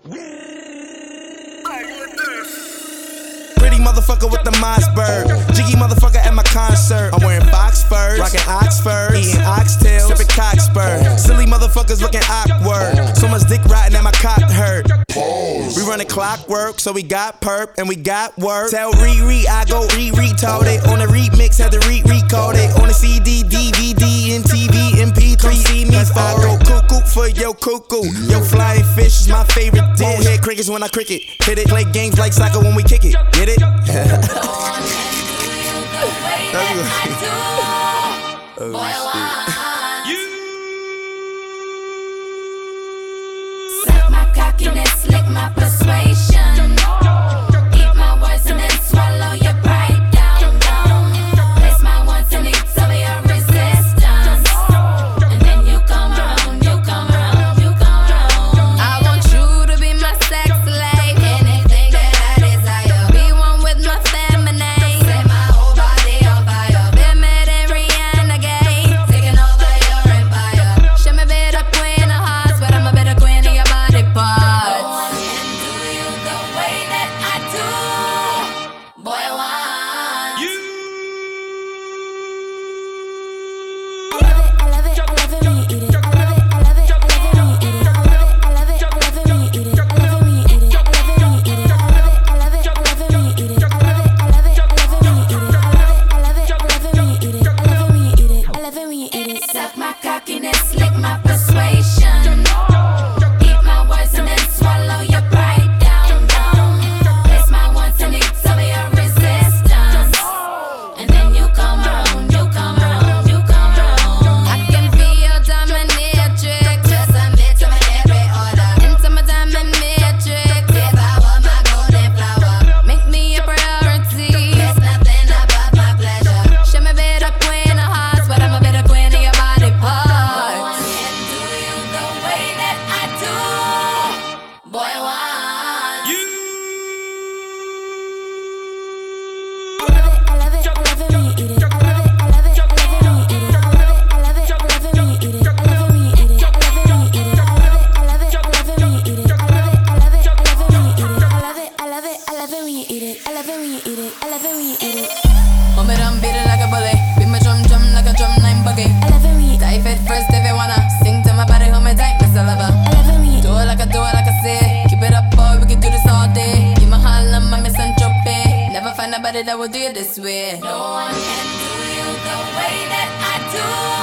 Pretty motherfucker with the Mossberg. Jiggy motherfucker at my concert. I'm wearing box furs, rocking Oxfords, eating oxtails, sipping cockspur. Silly motherfuckers looking awkward. So much dick riding at my cock hurt. We running clockwork, so we got perp and we got work. Tell Riri I go retarded. On the remix, had to record it. On the CD, DVD, and TV, MP3. See me I go cuckoo for yo cuckoo. Yo flying fish is my favorite dish. Head crickets when I cricket. Hit it, play games like soccer when we kick it. Get it? Suck my cockiness, lick my persuasion. Eat my words and then swallow your pride down. Place my wants and needs over your resistance. And then you come around, you come around, you come around. I want you to be my sex slave. Anything that I desire. Be one with my feminine. Set my whole body on fire. Been mad and Rihanna gay. Taking over your empire. Show me better queen of hearts, but I'm a better queen of your body parts. No one can do you the way that I do. Boy, I want you. I love it, I love it, I love it when you eat it. I love it, I love it, I love it when you eat it. I love it, I love it, I love it when you eat it. I love it when you eat it. I love it when you eat it. I love it, I love it, I love it when you eat it. I love it, I love it, I love it when you eat it. I love it, I love it, I love it when you eat it. I love it when you eat it. I love it when you eat it. Suck my cockiness, lick my persuasion. Eat my words and then swallow your pride down. Place my wants and needs over your resistance. And then you come around, you come around, you come around. I can be your dominatrix. Just submit to my every order. Into my diamond matrix. Devour my golden flower. Make me a priority. There's nothing above my pleasure. Show me better queen of hearts, but I'm a better queen of your body parts. No one can do you the way that I do. Boy, I want you. I love it, I love it, I love it when you eat it. I love it, I love it, I love it when you eat it. I love it, I love it, I love it when you eat it. I love it when you eat it. I love it when you eat it. I love it, I love it, I love it when you eat it. I love it, I love it, I love it when you eat it. I love it, I love it, I love it when you eat it. I love it when you eat it. I love it when you eat it. Mom it and beat it like a bully. Beat my drum like a drum line buggy. I love it when you Dive it first if you wanna. Sing to my body, hold me tight, Miss Lover. I love it when you Do it like I say. Keep it up, boy, we can do this all day. Give my hand, I'm Miss Entropy. Never find nobody that will do it this way. No one can do you the way that I do.